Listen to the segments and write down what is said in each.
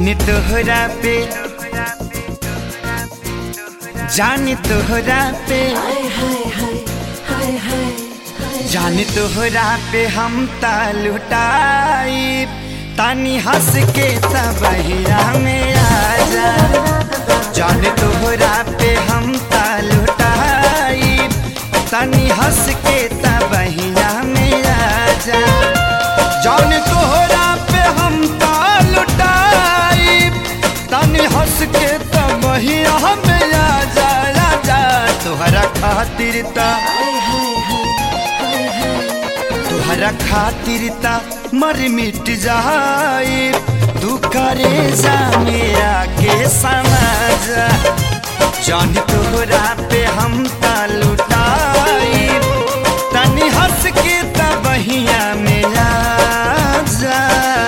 जाने तोहरा पे जाने तोहरा पे जाने तोहरा पे हम लुटाई तानी हंस के तबहिया में आजा जाने तोहरा पे हम लुटाई तानी हंस के तबहिया में आजा जाने तोहरा पे हम लुटाई तानी हंस के तबहिया में आजा आजा तोहरा खातिर तोहरा खातिर मर मिट जाए तू करे जा मेरा के समझ जान तोहरा पे हम लुटाई तनी हंस के तबहिया में आजा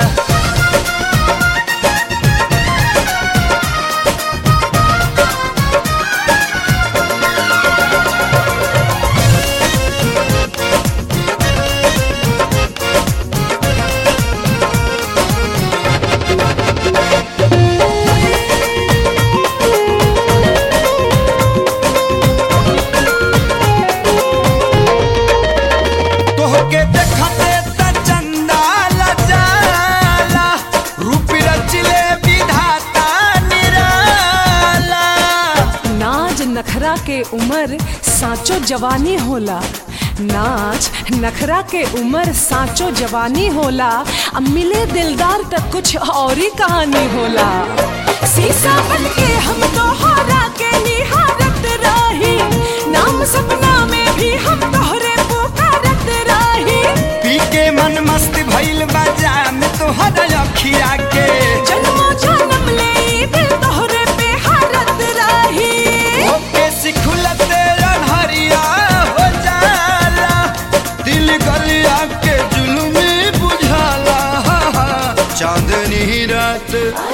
नखरा के उम्र साचो जवानी होला नाच नखरा के उम्र साचो जवानी होला अब मिले दिलदार तक कुछ और ही कहानी होला शीशा बन के हम तोहरा के निहारत रही नाम सपना में भी हम तोहरे पुकारत रही पी के मन मस्त भइल बाजा में तोहरा अखिया के जन्मों जन्म ले दिल तोहरे पे हारत रही खुलते अनहरिया हो जाला दिल गलिया के जुल्मी बुझाला चांदनी रात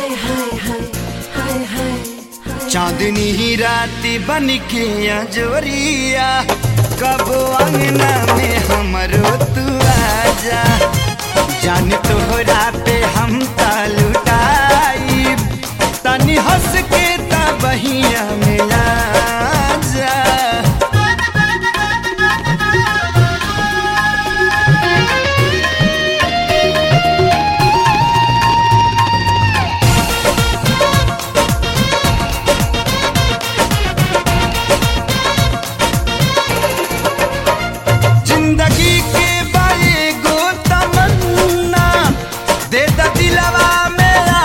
चांदनी रात बन के अजोरिया कब अंगना में हमरो तू आजा जान तोहरा पे हम लुटाई तनी हंस के तबहिया में आजा जिंदगी के बारे गो तमन्ना दे द दिलवा मेरा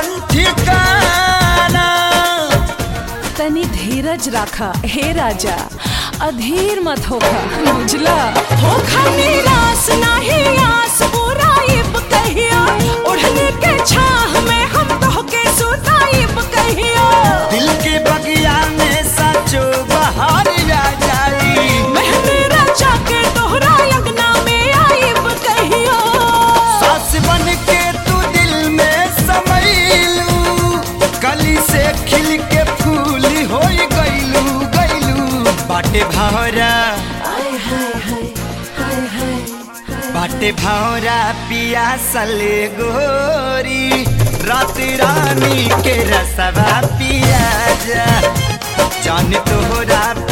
ठिकाना तनी धीरज रखा हे राजा अधीर मत होखा बुझला होखा निराश नाही आस बुराइब कहिया ओढ़ने के छाह में हम तोहके सुताइब कहिया दिल के बगिया में सचो बहार आ जाई मेहंदी राजा के तोहरा अंगना में आइब कहिया सास बन के तू दिल में समैलू कली से खिल के फूल होई गइलू बाटे भावरा पियासल गोरी रात रानी के रसवा पिया जा जान तोहरा